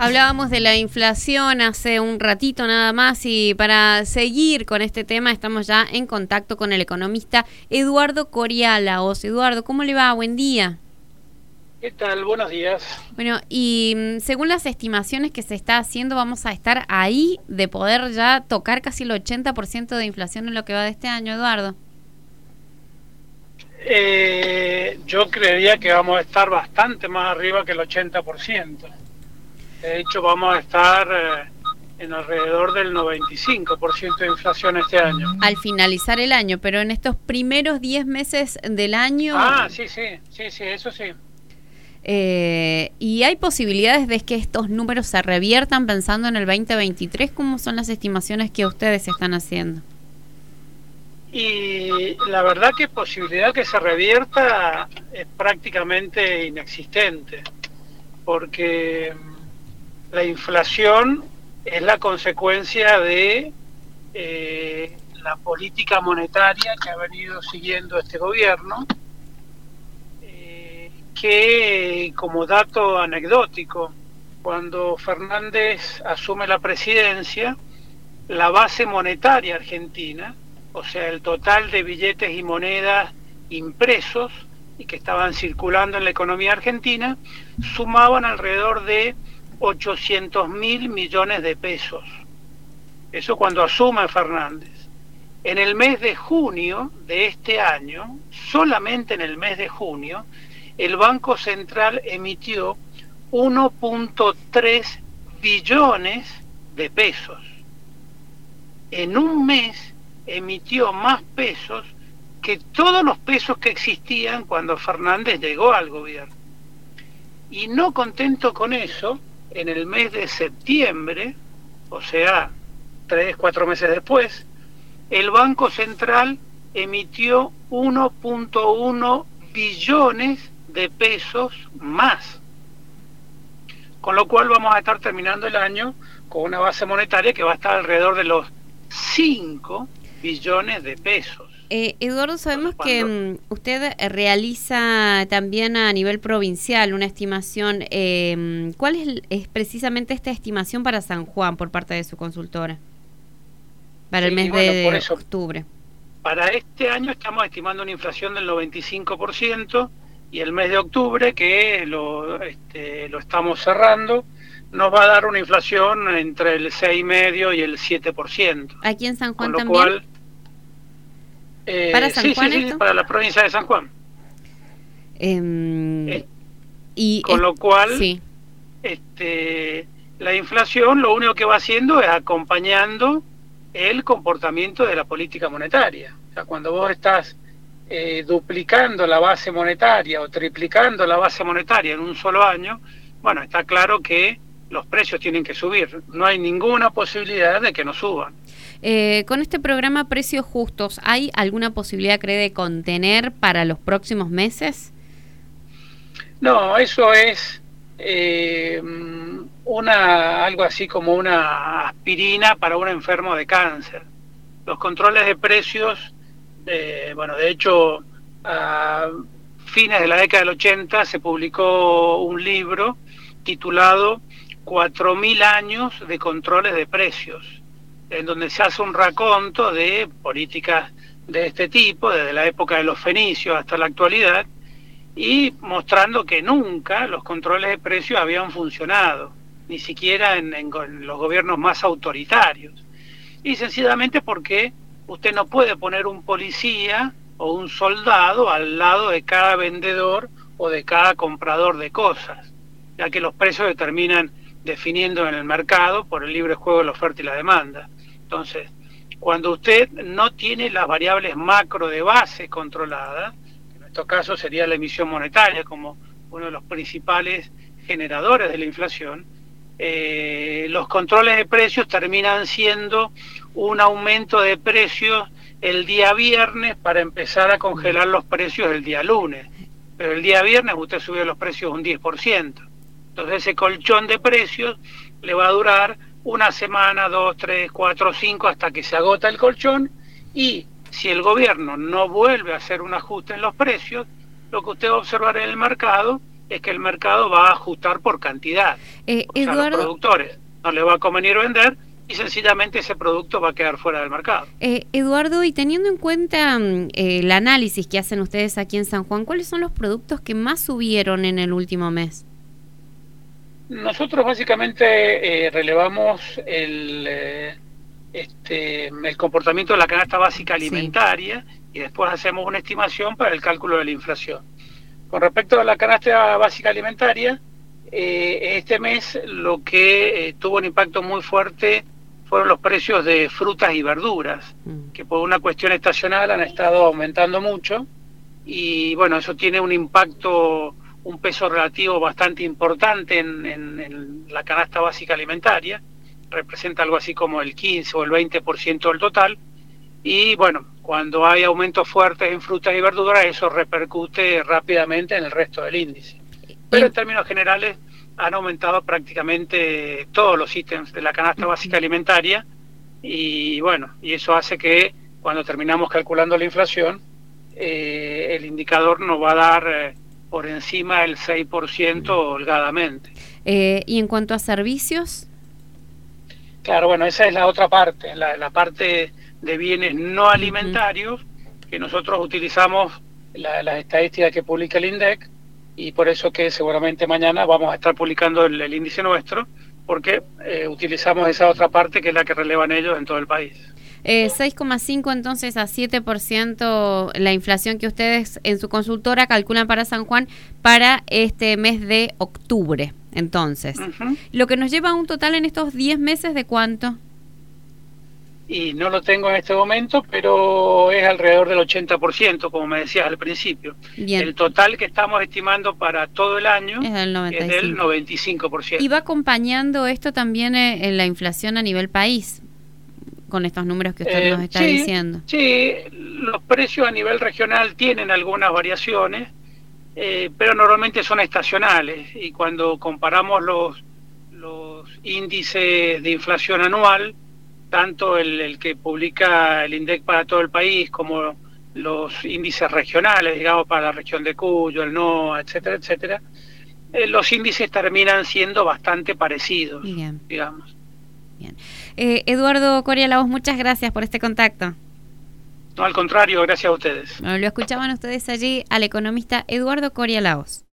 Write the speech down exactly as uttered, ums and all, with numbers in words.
Hablábamos de la inflación hace un ratito nada más y para seguir con este tema estamos ya en contacto con el economista Eduardo Corialaos. Eduardo, ¿cómo le va? Buen día. ¿Qué tal? Buenos días. Bueno, y según las estimaciones que se está haciendo, vamos a estar ahí de poder ya tocar casi el ochenta por ciento de inflación en lo que va de este año, Eduardo. Eh, yo creería que vamos a estar bastante más arriba que el ochenta por ciento. De hecho, vamos a estar eh, en alrededor del noventa y cinco por ciento de inflación este año. Al finalizar el año, pero en estos primeros diez meses del año... Ah, sí, sí, sí, sí, eso sí. Eh, ¿Y hay posibilidades de que estos números se reviertan pensando en el veinte veintitrés? ¿Cómo son las estimaciones que ustedes están haciendo? Y la verdad que posibilidad que se revierta es prácticamente inexistente, porque la inflación es la consecuencia de eh, la política monetaria que ha venido siguiendo este gobierno, eh, que como dato anecdótico, cuando Fernández asume la presidencia, la base monetaria argentina, o sea, el total de billetes y monedas impresos y que estaban circulando en la economía argentina, sumaban alrededor de ochocientos mil millones de pesos. Eso cuando asume Fernández. En el mes de junio de este año, solamente en el mes de junio, el Banco Central emitió uno punto tres billones de pesos. En un mes emitió más pesos que todos los pesos que existían cuando Fernández llegó al gobierno. Y no contento con eso, en el mes de septiembre, o sea, tres, cuatro meses después, el Banco Central emitió uno punto uno billones de pesos más. Con lo cual vamos a estar terminando el año con una base monetaria que va a estar alrededor de los cinco billones de pesos. Eh, Eduardo, sabemos Cuando... que um, usted realiza también a nivel provincial una estimación. Eh, ¿Cuál es, es precisamente esta estimación para San Juan por parte de su consultora? Para sí, el mes bueno, de, de eso, octubre. Para este año estamos estimando una inflación del noventa y cinco por ciento y el mes de octubre, que lo, este, lo estamos cerrando, nos va a dar una inflación entre el seis coma cinco por ciento y el siete por ciento. ¿Aquí en San Juan Con lo también? Cual, eh, ¿Para San sí, Juan sí, esto? sí, para la provincia de San Juan. Eh, eh, y con es, lo cual, sí. este, la inflación lo único que va haciendo es acompañando el comportamiento de la política monetaria. O sea, cuando vos estás eh, duplicando la base monetaria o triplicando la base monetaria en un solo año, bueno, está claro que los precios tienen que subir. No hay ninguna posibilidad de que no suban. Eh, con este programa Precios Justos, ¿hay alguna posibilidad, cree, de contener para los próximos meses? No, eso es eh, una algo así como una aspirina para un enfermo de cáncer. Los controles de precios, eh, bueno, de hecho, a fines de la década del ochenta se publicó un libro titulado cuatro mil años de controles de precios, en donde se hace un raconto de políticas de este tipo, desde la época de los fenicios hasta la actualidad, y mostrando que nunca los controles de precios habían funcionado, ni siquiera en, en, en los gobiernos más autoritarios. Y sencillamente porque usted no puede poner un policía o un soldado al lado de cada vendedor o de cada comprador de cosas, ya que los precios se terminan definiendo en el mercado por el libre juego de la oferta y la demanda. Entonces, cuando usted no tiene las variables macro de base controladas, en nuestro caso sería la emisión monetaria como uno de los principales generadores de la inflación, eh, los controles de precios terminan siendo un aumento de precios el día viernes para empezar a congelar los precios el día lunes. Pero el día viernes usted subió los precios un diez por ciento. Entonces ese colchón de precios le va a durar una semana, dos, tres, cuatro, cinco, hasta que se agota el colchón, y si el gobierno no vuelve a hacer un ajuste en los precios, lo que usted va a observar en el mercado es que el mercado va a ajustar por cantidad. Eh, o sea, Eduardo, a los productores no les va a convenir vender y sencillamente ese producto va a quedar fuera del mercado. Eh, Eduardo, y teniendo en cuenta eh, el análisis que hacen ustedes aquí en San Juan, ¿cuáles son los productos que más subieron en el último mes? Nosotros básicamente eh, relevamos el, eh, este, el comportamiento de la canasta básica alimentaria, sí, y después hacemos una estimación para el cálculo de la inflación. Con respecto a la canasta básica alimentaria, eh, este mes lo que eh, tuvo un impacto muy fuerte fueron los precios de frutas y verduras, mm. que por una cuestión estacional han estado aumentando mucho, y bueno, eso tiene un impacto, un peso relativo bastante importante en, en, en la canasta básica alimentaria, representa algo así como el quince o el veinte por ciento del total, y bueno, cuando hay aumentos fuertes en frutas y verduras, eso repercute rápidamente en el resto del índice. Pero en términos generales han aumentado prácticamente todos los ítems de la canasta básica alimentaria, y bueno, y eso hace que cuando terminamos calculando la inflación, eh, el indicador nos va a dar eh, por encima del seis por ciento holgadamente. Eh, ¿Y en cuanto a servicios? Claro, bueno, esa es la otra parte, la, la parte de bienes no alimentarios, uh-huh, que nosotros utilizamos la, las estadísticas que publica el INDEC, y por eso que seguramente mañana vamos a estar publicando el, el índice nuestro, porque eh, utilizamos esa otra parte que es la que relevan ellos en todo el país. Eh, seis coma cinco entonces a siete por ciento la inflación que ustedes en su consultora calculan para San Juan para este mes de octubre, entonces. Uh-huh. Lo que nos lleva a un total en estos diez meses de ¿cuánto? Y no lo tengo en este momento, pero es alrededor del ochenta por ciento, como me decías al principio. Bien. El total que estamos estimando para todo el año es del noventa y cinco, es del noventa y cinco por ciento. ¿Y va acompañando esto también eh, en la inflación a nivel país, con estos números que usted eh, nos está sí, diciendo? Sí, los precios a nivel regional tienen algunas variaciones, eh, pero normalmente son estacionales, y cuando comparamos los, los índices de inflación anual, tanto el, el que publica el INDEC para todo el país como los índices regionales, digamos, para la región de Cuyo, el NOA, etcétera, etcétera, eh, los índices terminan siendo bastante parecidos, Bien. digamos. Bien. Eh, Eduardo Coria Laos, muchas gracias por este contacto. No, al contrario, gracias a ustedes. Bueno, lo escuchaban ustedes allí al economista Eduardo Coria Laos.